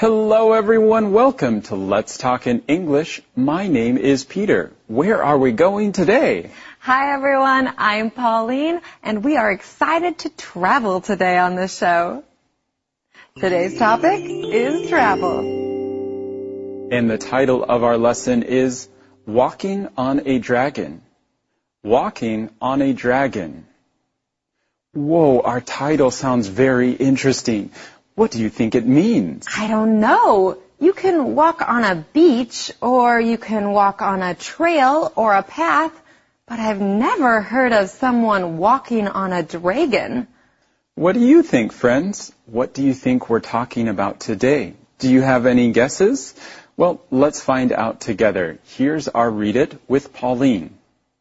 Hello everyone, welcome to Let's Talk in English. My name is Peter. Where are we going today? Hi everyone, I'm Pauline, and we are excited to travel today on this show. Today's topic is travel. And the title of our lesson is Walking on a Dragon. Walking on a Dragon. Whoa, our title sounds very interesting. What do you think it means? I don't know. You can walk on a beach, or you can walk on a trail or a path, but I've never heard of someone walking on a dragon. What do you think, friends? What do you think we're talking about today? Do you have any guesses? Well, let's find out together. Here's our Read It with Pauline.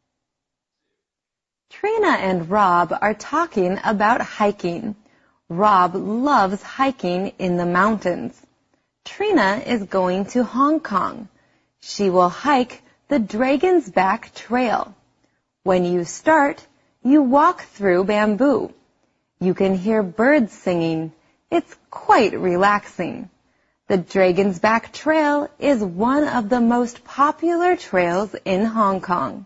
Trina and Rob are talking about hiking. Rob loves hiking in the mountains. Trina is going to Hong Kong. She will hike the Dragon's Back Trail. When you start, you walk through bamboo. You can hear birds singing. It's quite relaxing. The Dragon's Back Trail is one of the most popular trails in Hong Kong.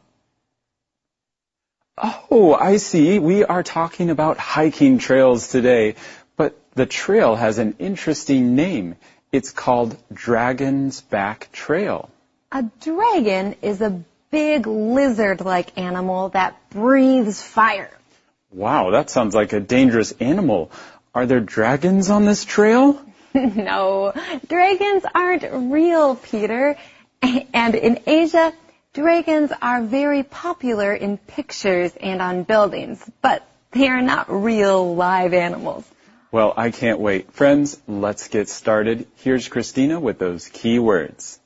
Oh, I see. We are talking about hiking trails today, but the trail has an interesting name. It's called Dragon's Back Trail. A dragon is a big lizard-like animal that breathes fire. Wow, that sounds like a dangerous animal. Are there dragons on this trail? No, dragons aren't real, Peter. And in Asia, dragons are very popular in pictures and on buildings, but they are not real live animals. Well, I can't wait. Friends, let's get started. Here's Christina with those key words.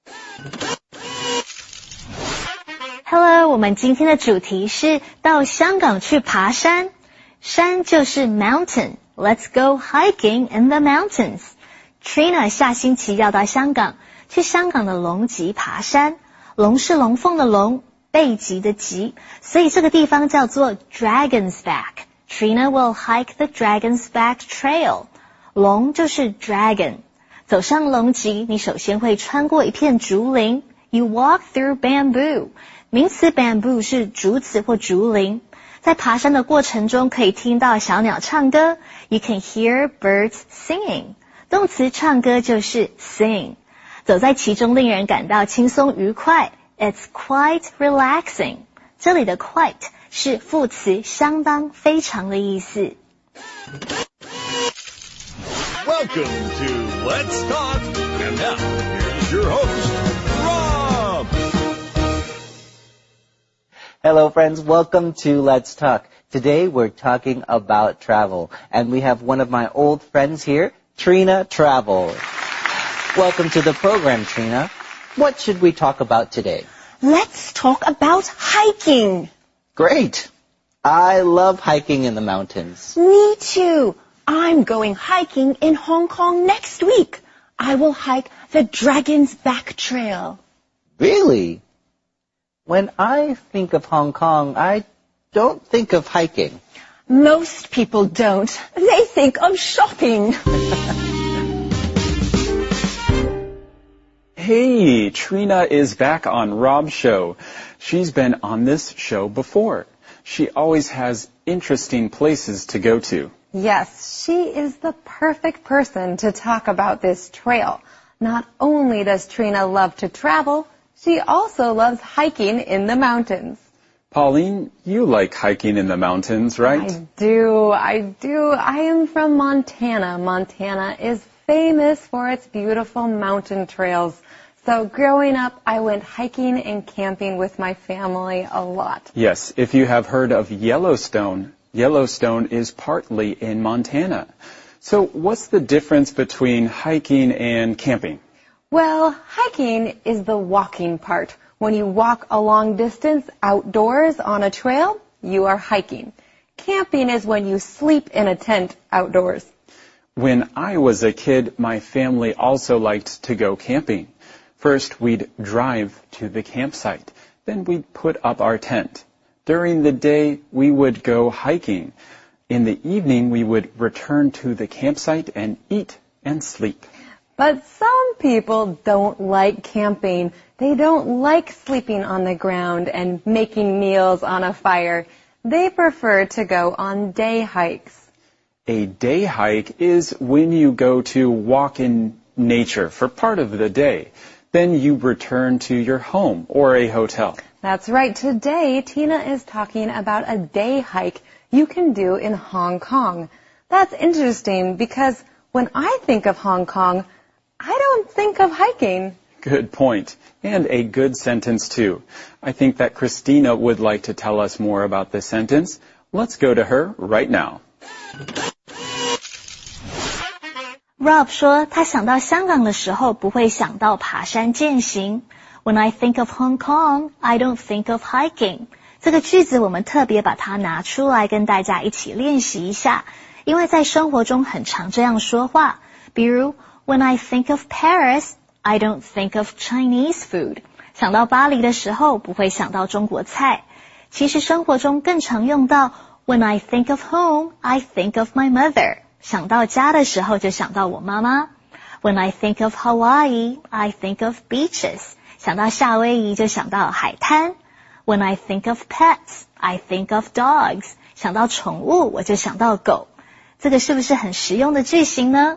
Hello, 我们今天的主题是到香港去爬山。山就是 mountain. Let's go hiking in the mountains. Trina 下星期要到香港，去香港的龙脊爬山。龙是龙凤的龙，背脊的脊，所以这个地方叫做 Dragon's Back. Trina will hike the Dragon's Back Trail. 龙就是 dragon. 走上龙脊，你首先会穿过一片竹林。You walk through bamboo. 名词 bamboo 是竹子或竹林。在爬山的过程中，可以听到小鸟唱歌。You can hear birds singing. 动词唱歌就是 sing. 走在其中令人感到轻松愉快。It's quite relaxing. 这里的 quite 是副词相当非常的意思。 Welcome to Let's Talk. And now, here's your host, Rob. Hello friends, welcome to Let's Talk. Today we're talking about travel, and we have one of my old friends here, Trina Travel. Welcome to the program, Trina. What should we talk about today? Let's talk about hiking. Great. I love hiking in the mountains. Me too. I'm going hiking in Hong Kong next week. I will hike the Dragon's Back Trail. Really? When I think of Hong Kong, I don't think of hiking. Most people don't. They think of shopping. Hey, Trina is back on Rob's show. She's been on this show before. She always has interesting places to go to. Yes, she is the perfect person to talk about this trail. Not only does Trina love to travel, she also loves hiking in the mountains. Pauline, you like hiking in the mountains, right? I do. I am from Montana. Montana is famous for its beautiful mountain trails. So growing up, I went hiking and camping with my family a lot. Yes, if you have heard of Yellowstone, Yellowstone is partly in Montana. So what's the difference between hiking and camping? Well, hiking is the walking part. When you walk a long distance outdoors on a trail, you are hiking. Camping is when you sleep in a tent outdoors. When I was a kid, my family also liked to go camping. First, we'd drive to the campsite. Then we'd put up our tent. During the day, we would go hiking. In the evening, we would return to the campsite and eat and sleep. But some people don't like camping. They don't like sleeping on the ground and making meals on a fire. They prefer to go on day hikes. A day hike is when you go to walk in nature for part of the day. Then you return to your home or a hotel. That's right. Today, Tina is talking about a day hike you can do in Hong Kong. That's interesting because when I think of Hong Kong, I don't think of hiking. Good point. And a good sentence, too. I think that Christina would like to tell us more about this sentence. Let's go to her right now. Rob 说他想到香港的时候不会想到爬山健行。When I think of Hong Kong, I don't think of hiking. 这个句子我们特别把它拿出来跟大家一起练习一下，因为在生活中很常这样说话。比如 When I think of Paris, I don't think of Chinese food. 想到巴黎的时候不会想到中国菜。其实生活中更常用到 When I think of home, I think of my mother. 想到家的时候就想到我妈妈。When I think of Hawaii, I think of beaches. 想到夏威夷就想到海滩。When I think of pets, I think of dogs. 想到宠物我就想到狗。这个是不是很实用的句型呢？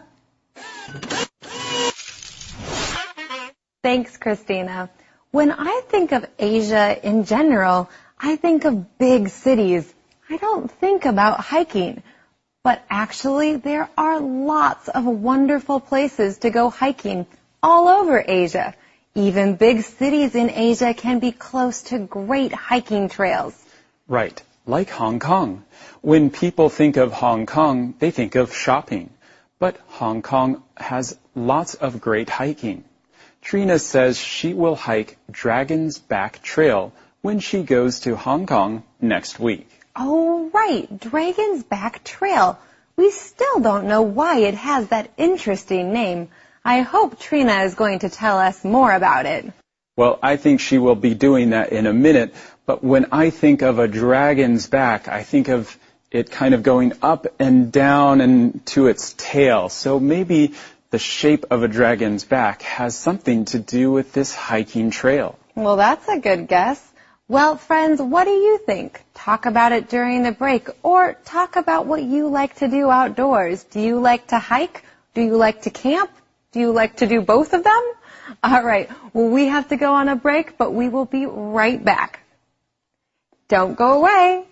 Thanks, Christina. When I think of Asia in general, I think of big cities. I don't think about hiking. But actually, there are lots of wonderful places to go hiking all over Asia. Even big cities in Asia can be close to great hiking trails. Right, like Hong Kong. When people think of Hong Kong, they think of shopping. But Hong Kong has lots of great hiking. Trina says she will hike Dragon's Back Trail when she goes to Hong Kong next week. Oh, right, Dragon's Back Trail. We still don't know why it has that interesting name. I hope Trina is going to tell us more about it. Well, I think she will be doing that in a minute, but when I think of a dragon's back, I think of it kind of going up and down and to its tail. So maybe the shape of a dragon's back has something to do with this hiking trail. Well, that's a good guess. Well, friends, what do you think? Talk about it during the break or talk about what you like to do outdoors. Do you like to hike? Do you like to camp? Do you like to do both of them? All right. Well, we have to go on a break, but we will be right back. Don't go away.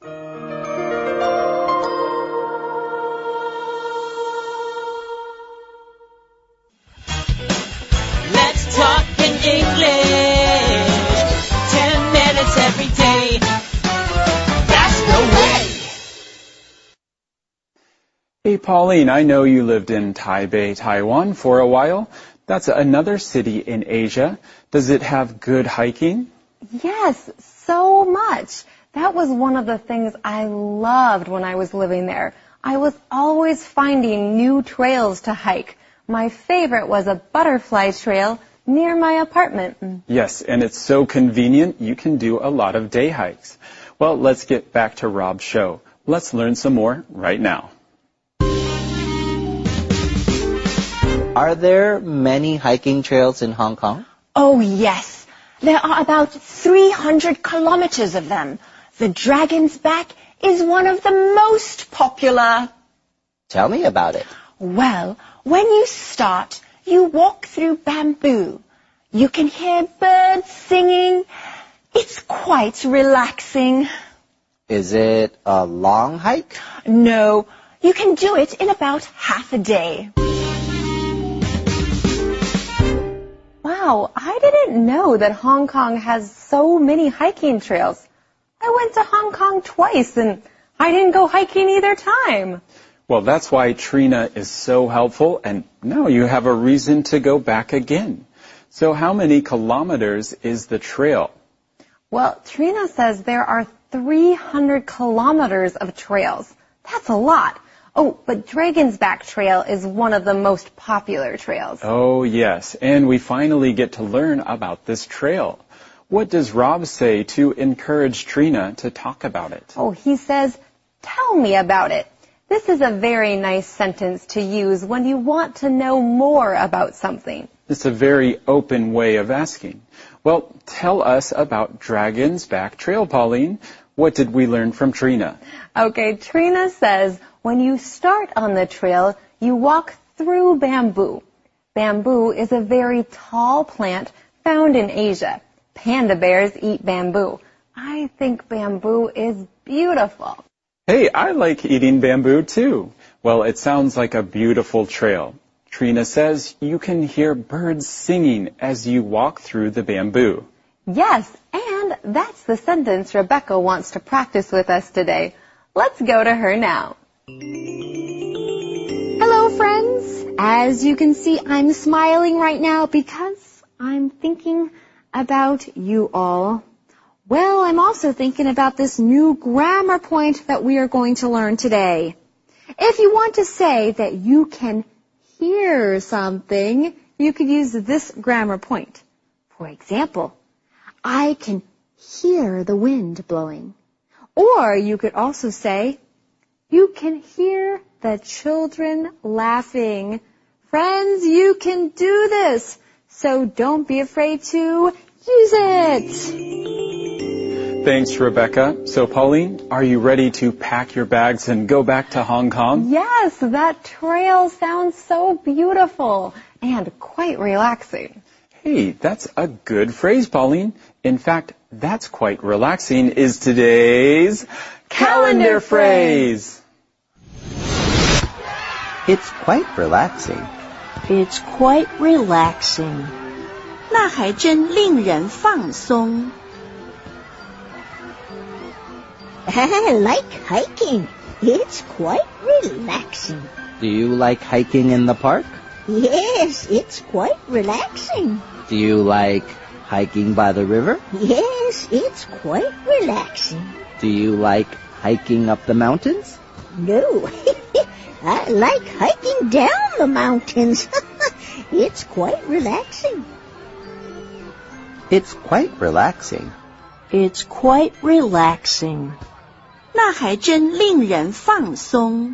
Let's talk in English. 10 minutes every day. That's the way. Hey, Pauline, I know you lived in Taipei, Taiwan for a while. That's another city in Asia. Does it have good hiking? Yes, so much. That was one of the things I loved when I was living there. I was always finding new trails to hike. My favorite was a butterfly trail near my apartment. Yes, and it's so convenient, you can do a lot of day hikes. Well, let's get back to Rob's show. Let's learn some more right now. Are there many hiking trails in Hong Kong? Oh, yes. There are about 300 kilometers of them. The Dragon's Back is one of the most popular. Tell me about it. Well, when you start, you walk through bamboo. You can hear birds singing. It's quite relaxing. Is it a long hike? No, you can do it in about half a day. Wow, I didn't know that Hong Kong has so many hiking trails. I went to Hong Kong twice and I didn't go hiking either time. Well, that's why Trina is so helpful, and now you have a reason to go back again. So how many kilometers is the trail? Well, Trina says there are 300 kilometers of trails. That's a lot. Oh, but Dragon's Back Trail is one of the most popular trails. Oh, yes, and we finally get to learn about this trail. What does Rob say to encourage Trina to talk about it? Oh, he says, tell me about it. This is a very nice sentence to use when you want to know more about something. It's a very open way of asking. Well, tell us about Dragon's Back Trail, Pauline. What did we learn from Trina? Okay, Trina says when you start on the trail, you walk through bamboo. Bamboo is a very tall plant found in Asia. Panda bears eat bamboo. I think bamboo is beautiful. Hey, I like eating bamboo too. Well, it sounds like a beautiful trail. Trina says you can hear birds singing as you walk through the bamboo. Yes, and that's the sentence Rebecca wants to practice with us today. Let's go to her now. Hello, friends. As you can see, I'm smiling right now because I'm thinking about you all. Well, I'm also thinking about this new grammar point that we are going to learn today. If you want to say that you can hear something, you could use this grammar point. For example, I can hear the wind blowing. Or you could also say, you can hear the children laughing. Friends, you can do this, so don't be afraid to use it. Thanks, Rebecca. So, Pauline, are you ready to pack your bags and go back to Hong Kong? Yes, that trail sounds so beautiful and quite relaxing. Hey, that's a good phrase, Pauline. In fact, that's quite relaxing is today's calendar phrase. It's quite relaxing. It's quite relaxing. 那还真令人放松。 I like hiking. It's quite relaxing. Do you like hiking in the park? Yes, it's quite relaxing. Do you like hiking by the river? Yes, it's quite relaxing. Do you like hiking up the mountains? No, I like hiking down the mountains. It's quite relaxing. It's quite relaxing. It's quite relaxing. 那还真令人放松。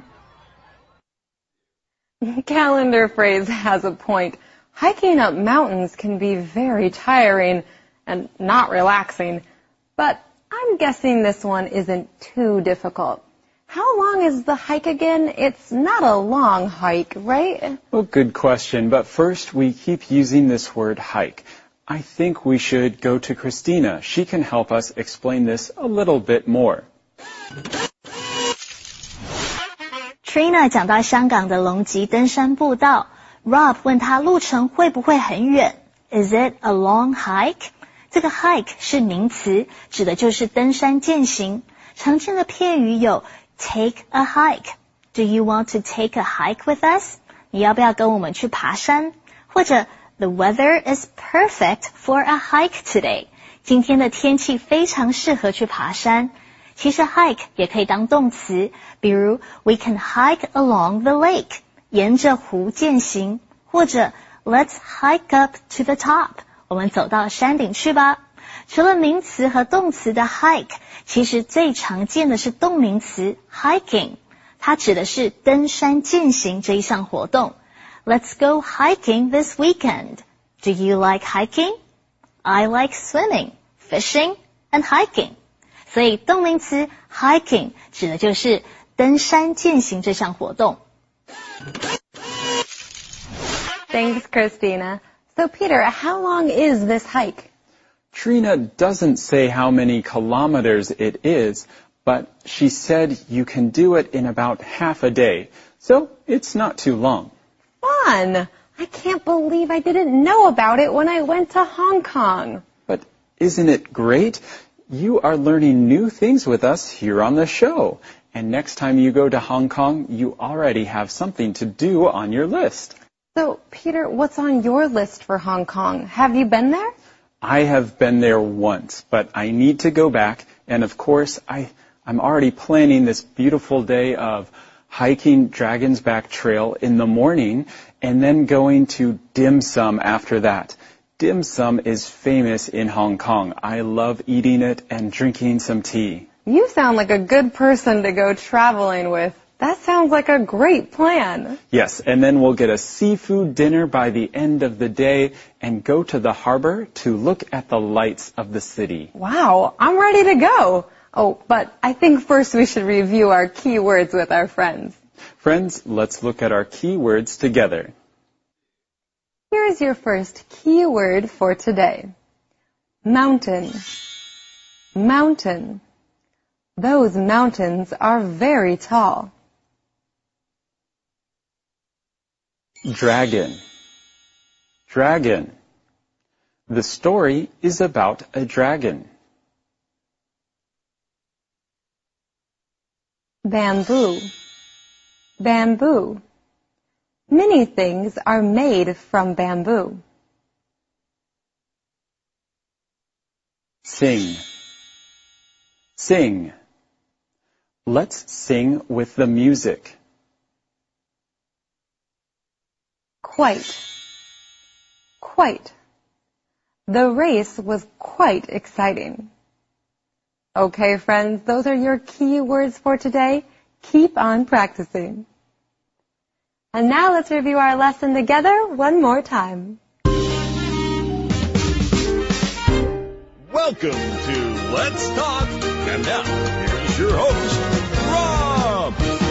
Calendar phrase has a point. Hiking up mountains can be very tiring and not relaxing, but I'm guessing this one isn't too difficult. How long is the hike again? It's not a long hike, right? Well, good question. But first, we keep using this word hike. I think we should go to Christina. She can help us explain this a little bit more. Trina 讲到香港的龙脊登山步道 ，Rob 问他路程会不会很远 ？Is it a long hike？ 这个 hike 是名词，指的就是登山健行。常见的片语有 take a hike。Do you want to take a hike with us？ 你要不要跟我们去爬山？或者 The weather is perfect for a hike today。今天的天气非常适合去爬山。其实 hike 也可以当动词，比如 we can hike along the lake， 沿着湖健行，或者 let's hike up to the top， 我们走到山顶去吧。除了名词和动词的 hike， 其实最常见的是动名词 hiking， 它指的是登山健行这一项活动。Let's go hiking this weekend. Do you like hiking? I like swimming, fishing, and hiking. 所以动名词 hiking 指的就是登山健行这项活动。 Thanks, Christina. So, Peter, how long is this hike? Trina doesn't say how many kilometers it is, but she said you can do it in about half a day, so it's not too long. Fun! I can't believe I didn't know about it when I went to Hong Kong. But isn't it great? You are learning new things with us here on the show. And next time you go to Hong Kong, you already have something to do on your list. So, Peter, what's on your list for Hong Kong? Have you been there? I have been there once, but I need to go back. And of course, I'm already planning this beautiful day of hiking Dragon's Back Trail in the morning and then going to dim sum after that. Dim sum is famous in Hong Kong. I love eating it and drinking some tea. You sound like a good person to go traveling with. That sounds like a great plan. Yes, and then we'll get a seafood dinner by the end of the day and go to the harbor to look at the lights of the city. Wow, I'm ready to go. Oh, but I think first we should review our key words with our friends. Friends, let's look at our key words together. Here's your first key word for today. Mountain. Mountain. Those mountains are very tall. Dragon. Dragon. The story is about a dragon. Bamboo. Bamboo. Many things are made from bamboo. Sing. Sing. Let's sing with the music. Quite. Quite. The race was quite exciting. Okay, friends, those are your key words for today. Keep on practicing. And now let's review our lesson together one more time. Welcome to Let's Talk. And now, here's your host, Rob.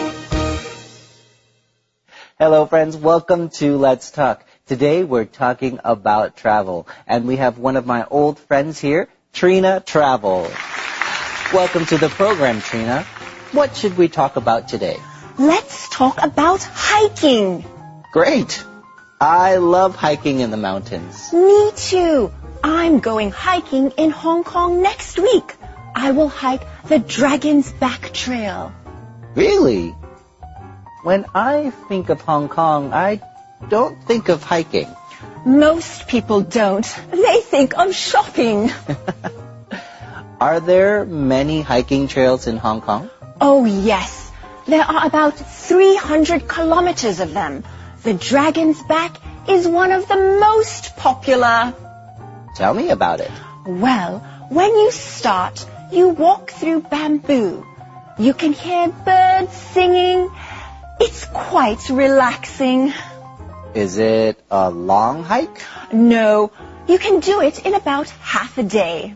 Hello, friends. Welcome to Let's Talk. Today, we're talking about travel. And we have one of my old friends here, Trina Travel. Welcome to the program, Trina. What should we talk about today? Let's talk about hiking. Great. I love hiking in the mountains. Me too. I'm going hiking in Hong Kong next week. I will hike the Dragon's Back Trail. Really? When I think of Hong Kong, I don't think of hiking. Most people don't. They think of shopping. Are there many hiking trails in Hong Kong? Oh, yes. There are about 300 kilometers of them. The Dragon's Back is one of the most popular. Tell me about it. Well, when you start, you walk through bamboo. You can hear birds singing. It's quite relaxing. Is it a long hike? No, you can do it in about half a day.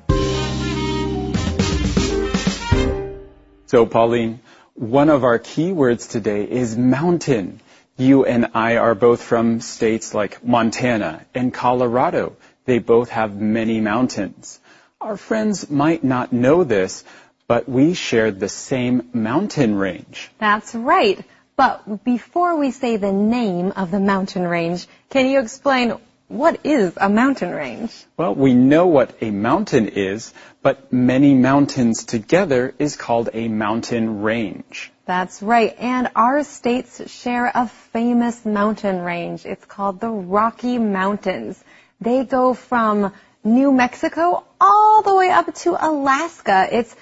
So, Pauline, one of our key words today is mountain. You and I are both from states like Montana and Colorado. They both have many mountains. Our friends might not know this, but we share the same mountain range. That's right. But before we say the name of the mountain range, can you explain what is a mountain range? Well, we know what a mountain is, but many mountains together is called a mountain range. That's right. And our states share a famous mountain range. It's called the Rocky Mountains. They go from New Mexico all the way up to Alaska. It's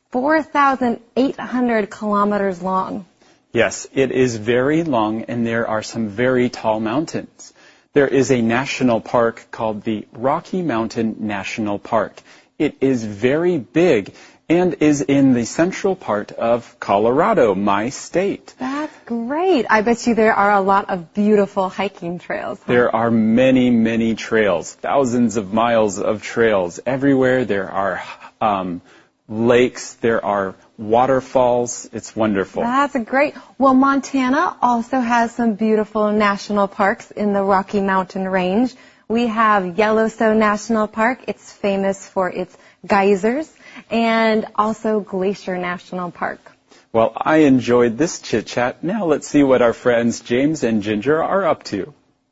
4,800 kilometers long. Yes, it is very long, and there are some very tall mountains. There is a national park called the Rocky Mountain National Park. It is very big and is in the central part of Colorado, my state. That's great. I bet you there are a lot of beautiful hiking trails. There are many, many trails, thousands of miles of trails. Everywhere there are lakes, there are waterfalls. It's wonderful. That's great. Well, Montana also has some beautiful national parks in the Rocky Mountain Range. We have Yellowstone National Park. It's famous for its geysers, and also Glacier National Park. Well, I enjoyed this chit-chat. Now let's see what our friends James and Ginger are up to.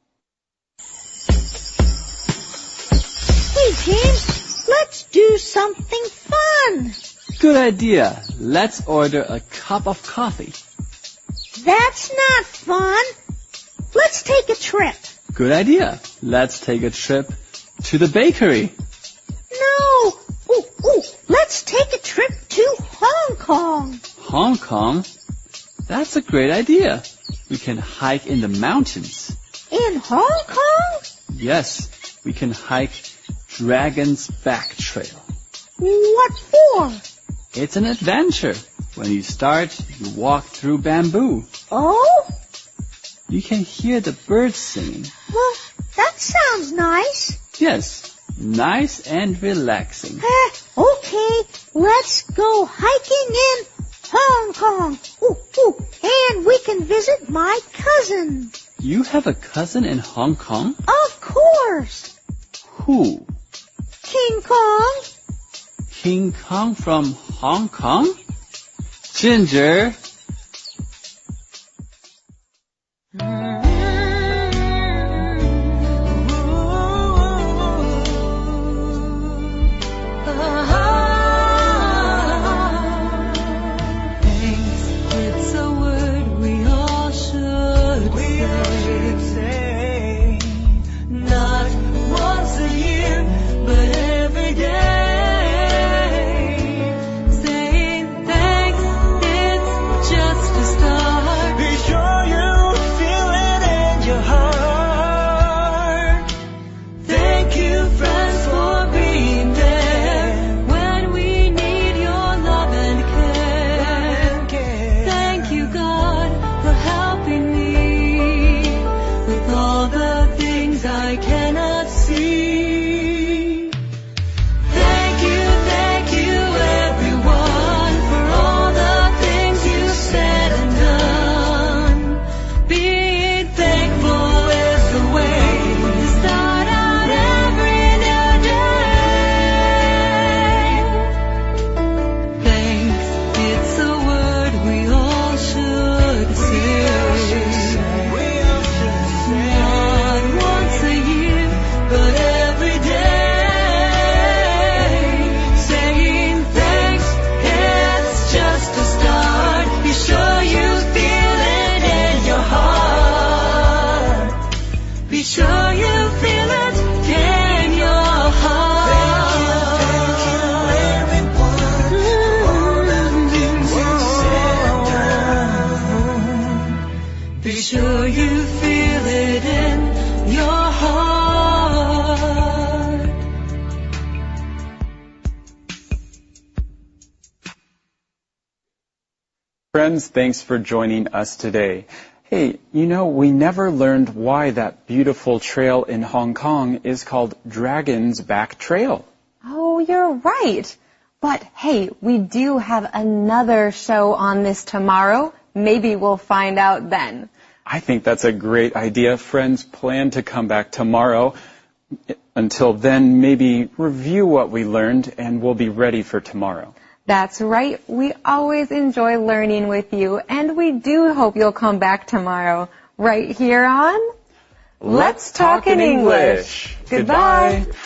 Hey, James, let's do something fun. Good idea. Let's order a cup of coffee. That's not fun. Let's take a trip. Good idea. Let's take a trip to the bakery. No. Let's take a trip to Hong Kong. Hong Kong? That's a great idea. We can hike in the mountains. In Hong Kong? Yes, we can hike Dragon's Back Trail. What for? It's an adventure. When you start, you walk through bamboo. Oh? You can hear the birds singing. Well, that sounds nice. Yes, nice and relaxing. Okay, let's go hiking in Hong Kong. Ooh, ooh, and we can visit my cousin. You have a cousin in Hong Kong? Of course. Who? King Kong. King Kong from Hong Kong? Ginger. Friends, thanks for joining us today. Hey, we never learned why that beautiful trail in Hong Kong is called Dragon's Back Trail. Oh, you're right. But hey, we do have another show on this tomorrow. Maybe we'll find out then. I think that's a great idea. Friends, plan to come back tomorrow. Until then, maybe review what we learned and we'll be ready for tomorrow. That's right. We always enjoy learning with you, and we do hope you'll come back tomorrow, right here on Let's Talk in English. Goodbye.